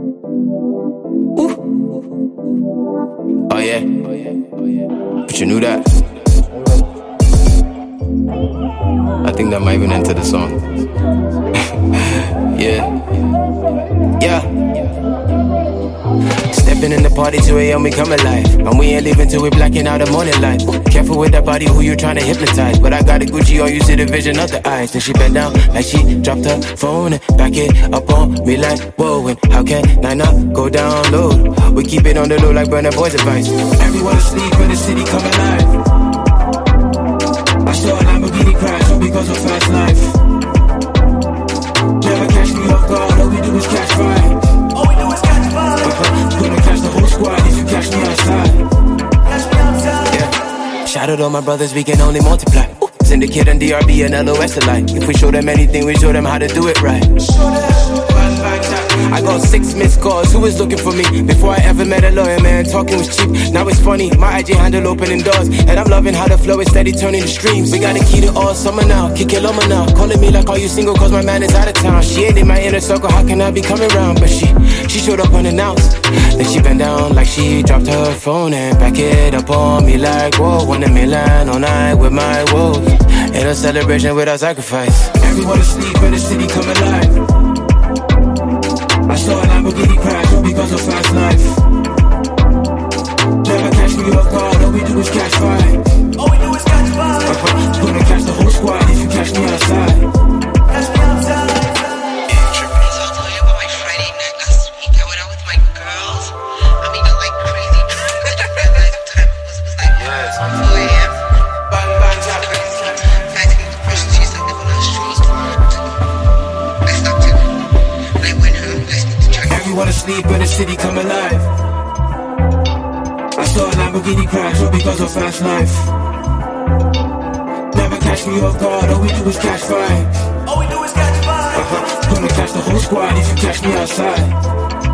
Ooh. Oh yeah, but you knew that. I think that might even enter the song. Yeah. Stepping in the party 2 a.m. we come alive, and we ain't leaving till we blacking out the morning light. Careful with that body, who you trying to hypnotize? But I got a Gucci on, you see the vision of the eyes. Then she bent down like she dropped her phone and back it up on me like whoa. And how can I not go down low? We keep it on the low like Burna Boy's advice. Everyone asleep in the city come alive. I saw a Lamborghini crash all because of fast life. Never catch me off guard, all we do is catch fire. Gonna catch the whole squad if you catch me outside. Yeah. Shout out all my brothers, we can only multiply. Syndicate and DRB and LOS alike. If we show them anything, we show them how to do it right. I got 6 missed calls, who was looking for me? Before I ever met a lawyer, man, talking was cheap. Now it's funny, my IG handle opening doors. And I'm loving how the flow is steady turning the streams. We got a key to all summer now, kick it over now. Calling me like, are you single? Cause my man is out of town. She ain't in my inner circle, how can I be coming around? But she showed up unannounced. Then she bent down like she dropped her phone and back it up on me like, whoa. 1 million all night with my woes. Ain't a celebration without sacrifice. Everyone asleep in the city come alive. I saw a Lamborghini crash all because of fast life. Never catch me off guard, all we do is catch fire. All we do is catch fire. Gonna catch the whole squad if you catch me outside. Catch me outside. So I'll tell you about my Friday night last week. I went out with my girls. I mean, not like crazy drunk. I just realized what time it was. It was like 4 a.m. I didn't brush teeth, I live on the street. I stopped it. And I went home. Everyone asleep in the city come alive. I saw a Lamborghini crash all because of fast life. Never catch me off guard, all we do is catch fire. All we do is catch fire. Gonna catch the whole squad if you catch me outside.